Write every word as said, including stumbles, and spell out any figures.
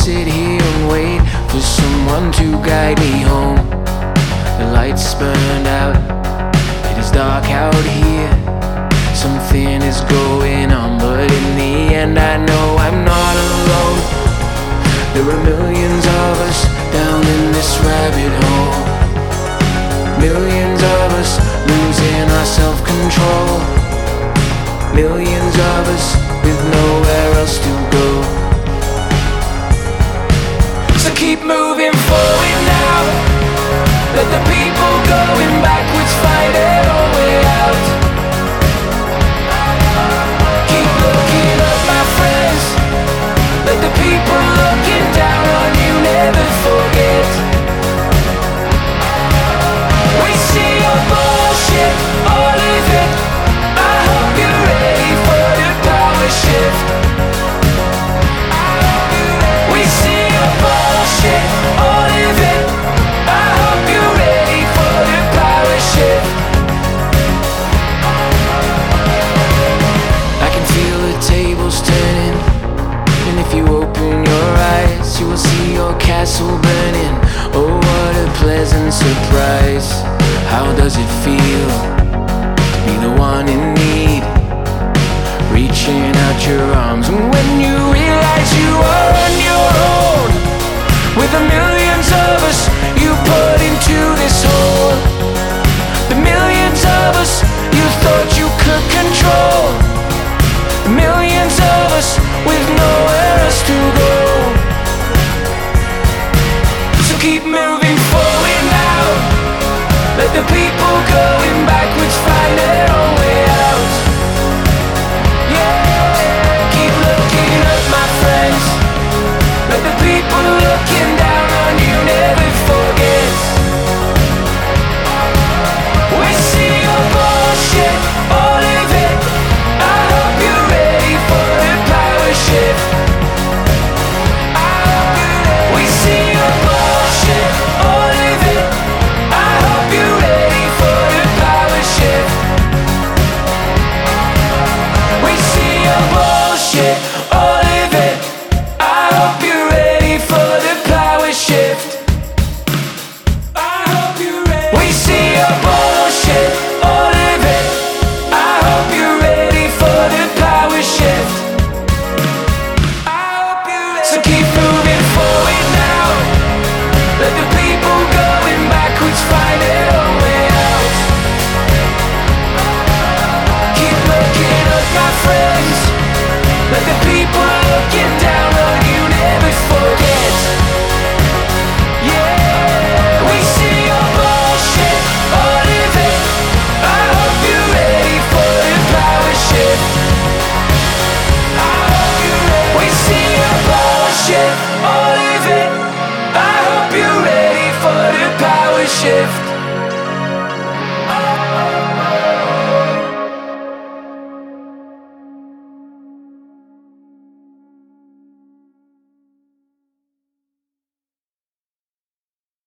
sit here and wait for someone to guide me home. The lights burned out, it is dark out here. Something is going on, but in the end I know I'm not alone. There are millions of us down in this rabbit hole. Millions of us losing our self-control. Millions of us with nowhere else to go. So keep moving forward now. Let the people going backwards find their own way out. Keep looking up, my friends. Let the people looking down on you never forget. We see your bullshit, all of it. I hope you're ready for the power shift. We see your bullshit, all of it. I hope you're ready for the power shift. I can feel the tables turning, and if you open your eyes, you will see your castle burning. Oh, what a pleasant surprise. How does it feel to be the one in need? Reaching out your